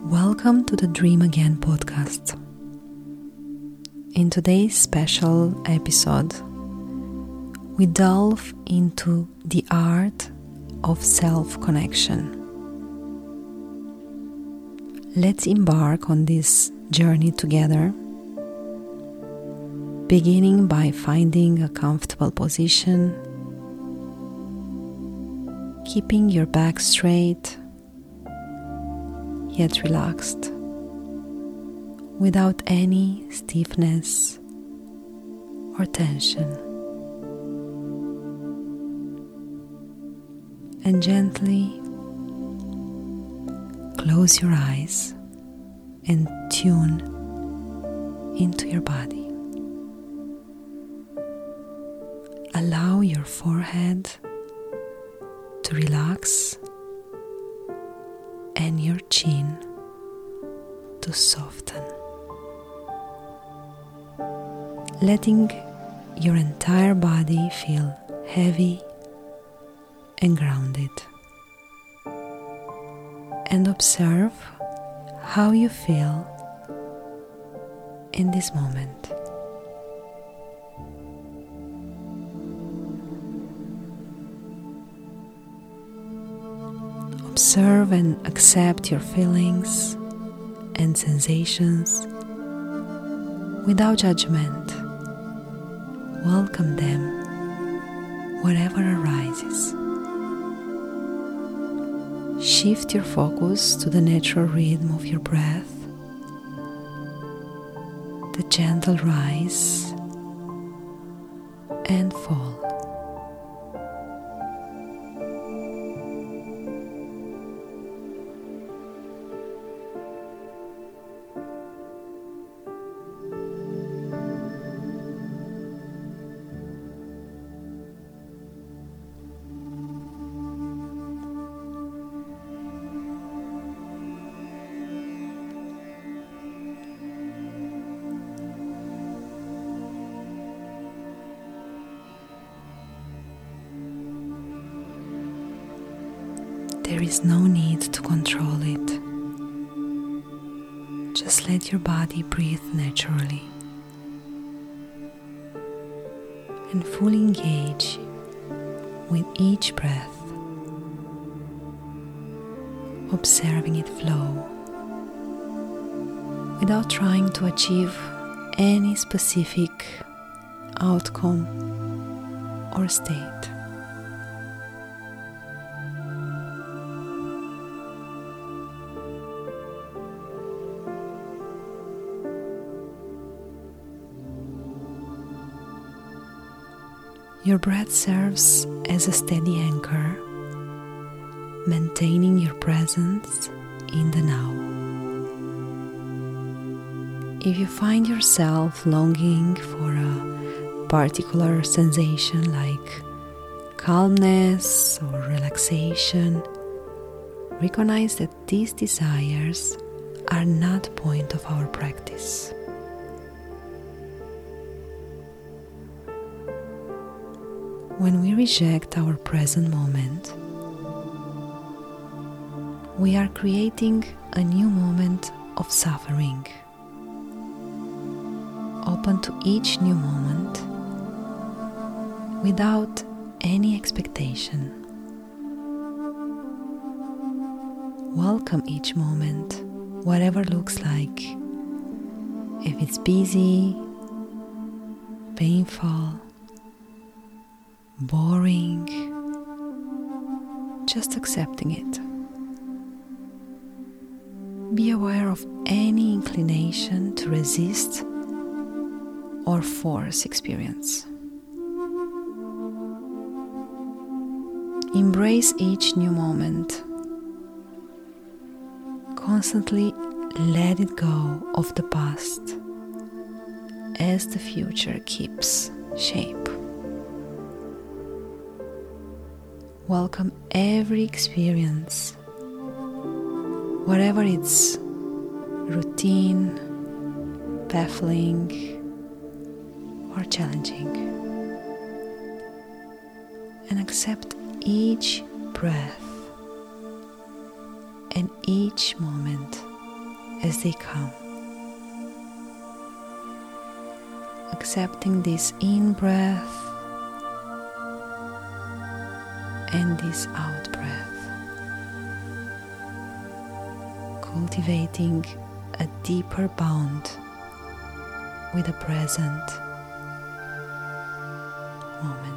Welcome to the Dream Again podcast. In today's special episode, we delve into the art of self-connection. Let's embark on this journey together, beginning by finding a comfortable position, keeping your back straight yet relaxed, without any stiffness or tension. And gently close your eyes and tune into your body. Allow your forehead to relax and your chin to soften, letting your entire body feel heavy and grounded. And observe how you feel in this moment. Observe and accept your feelings and sensations without judgment. Welcome them whatever arises. Shift your focus to the natural rhythm of your breath, the gentle rise and fall. There is no need to control it. Just let your body breathe naturally and fully engage with each breath, observing it flow without trying to achieve any specific outcome or state. Your breath serves as a steady anchor, maintaining your presence in the now. If you find yourself longing for a particular sensation like calmness or relaxation, recognize that these desires are not the point of our practice. When we reject our present moment, we are creating a new moment of suffering. Open to each new moment without any expectation. Welcome each moment, whatever looks like. If it's busy, painful, boring, just accepting it. Be aware of any inclination to resist or force experience. Embrace each new moment. Constantly let it go of the past as the future keeps shape. Welcome every experience, whatever it's routine, baffling, or challenging. And accept each breath and each moment as they come. Accepting this in-breath and this out-breath. Cultivating a deeper bond with the present moment.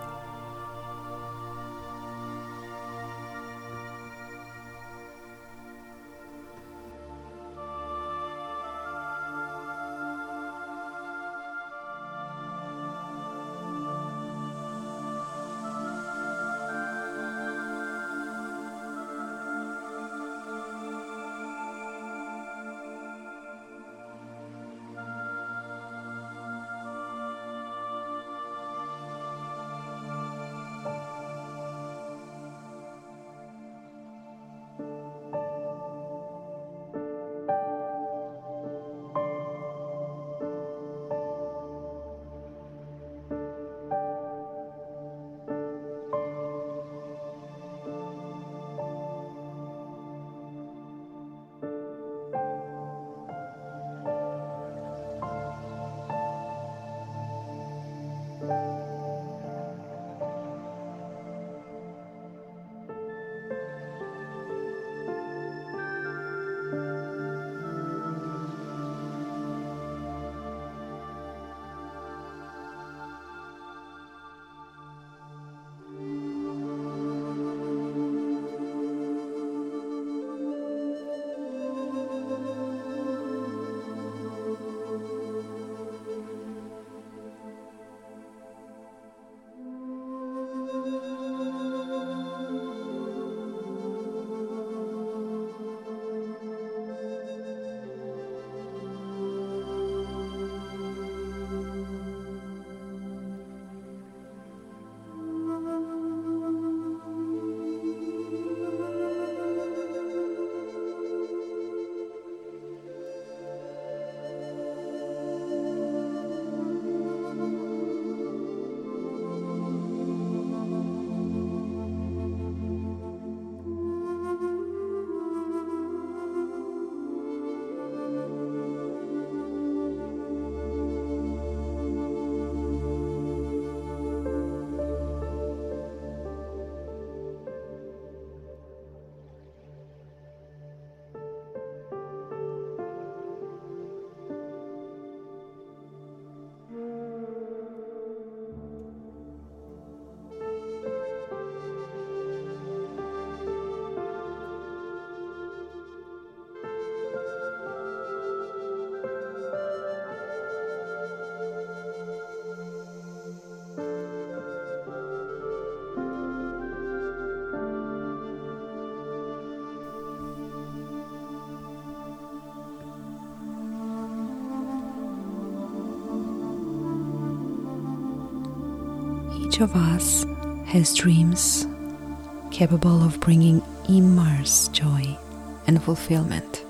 Each of us has dreams capable of bringing immense joy and fulfillment.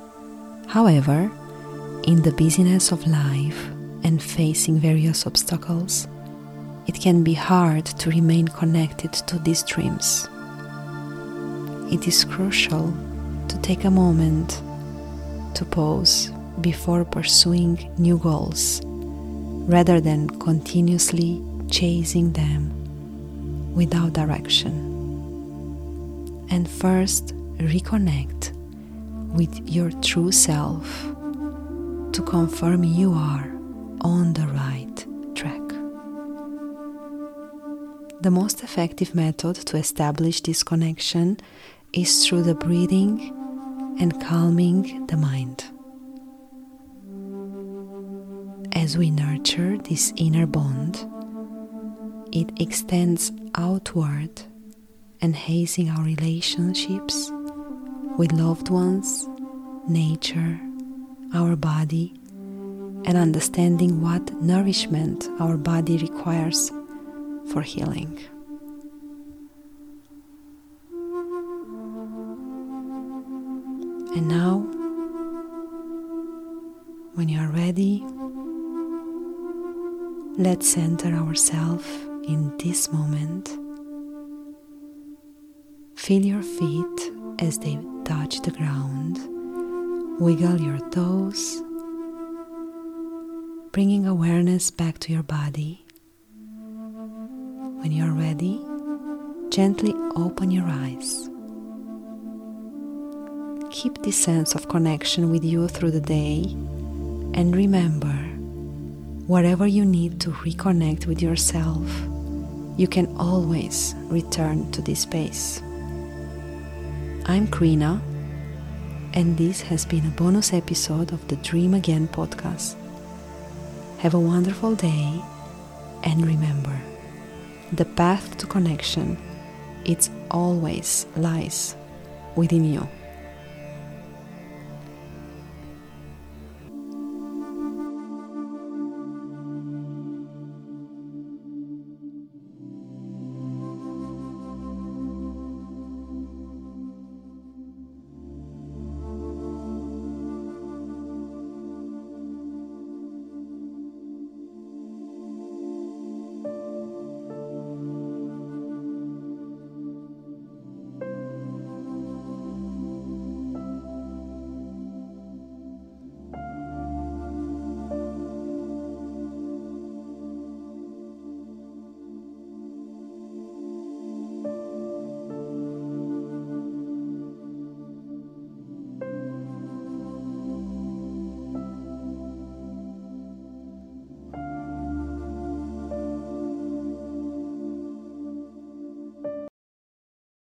However, in the busyness of life and facing various obstacles, it can be hard to remain connected to these dreams. It is crucial to take a moment to pause before pursuing new goals, rather than continuously chasing them without direction. And first, reconnect with your true self to confirm you are on the right track. The most effective method to establish this connection is through the breathing and calming the mind. As we nurture this inner bond, it extends outward, enhancing our relationships with loved ones, nature, our body, and understanding what nourishment our body requires for healing. And now, when you are ready, let's center ourselves in this moment. Feel your feet as they touch the ground, Wiggle your toes, bringing awareness back to your body. When you're ready, gently open your eyes. Keep this sense of connection with you through the day, and remember, whatever you need to reconnect with yourself, you can always return to this space. I'm Krina, and this has been a bonus episode of the Dream Again podcast. Have a wonderful day, and remember, the path to connection, it always lies within you.